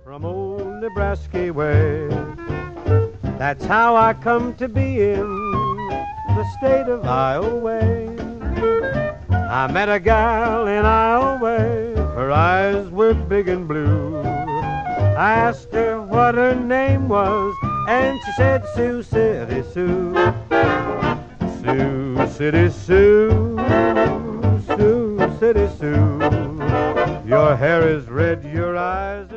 from old Nebraska way. That's how I come to be in the state of Iowa. I met a gal in Iowa, her eyes were big and blue. I asked her what her name was, and she said Sioux City Sue. Sioux City Sue, Sioux City Sue. Your hair is red, your eyes